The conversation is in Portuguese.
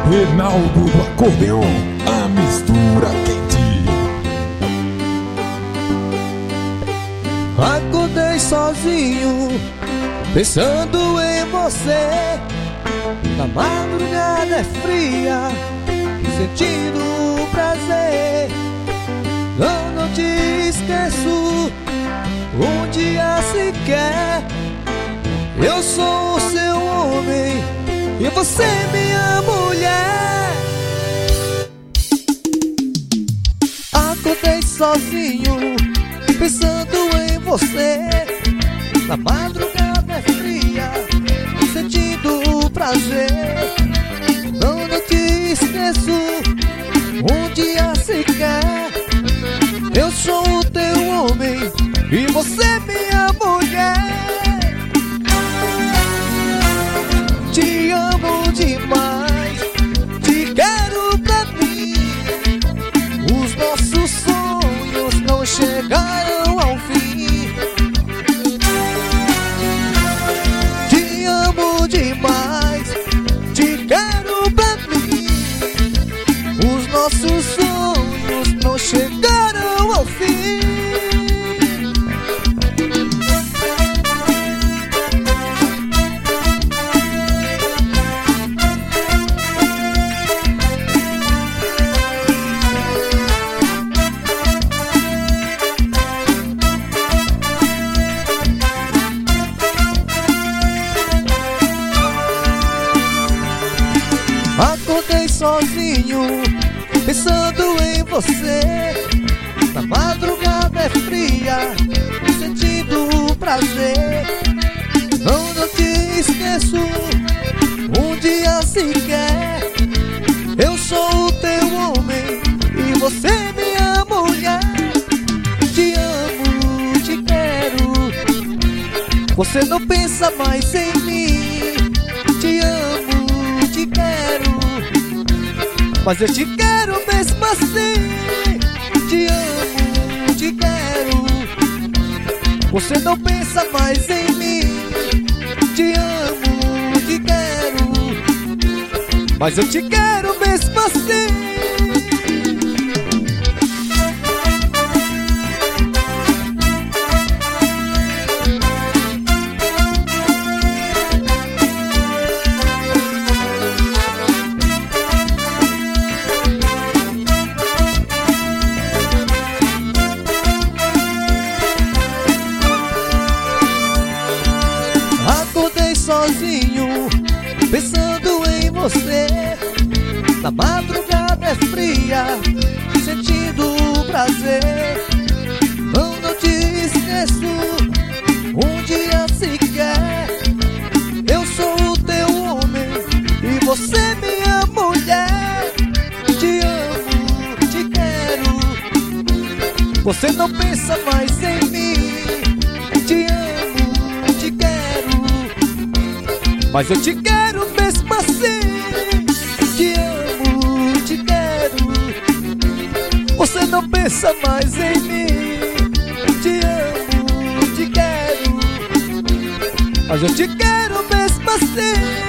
Reinaldo do acordeon, a mistura quente. Acordei sozinho, pensando em você. Na madrugada é fria, sentindo prazer. Não te esqueço, um dia sequer. Eu sou o seu homem e você minha mulher. Acordei sozinho, pensando em você. Na madrugada é fria, sentindo prazer. Não te esqueço, um dia sequer. Eu sou o teu homem e você minha mulher. Te amo demais, te quero pra mim. Os nossos sonhos não chegaram ao fim. Te amo demais, te quero pra mim. Os nossos sonhos não chegaram ao fim. Acordei sozinho, pensando em você. Na madrugada é fria, sentindo prazer. Não te esqueço, um dia sequer. Eu sou o teu homem e você minha mulher. Te amo, te quero, você não pensa mais em mim. Te amo, te quero, mas eu te quero mesmo assim. Te amo, te quero, você não pensa mais em mim. Te amo, te quero, mas eu te quero mesmo assim. Sozinho, pensando em você. Na madrugada é fria, sentindo prazer. Não te esqueço, um dia sequer. Eu sou o teu homem e você minha mulher. Te amo, te quero, você não pensa mais em mim. Te amo, te quero, mas eu te quero mesmo assim. Te amo, te quero, você não pensa mais em mim. Te amo, te quero, mas eu te quero mesmo assim.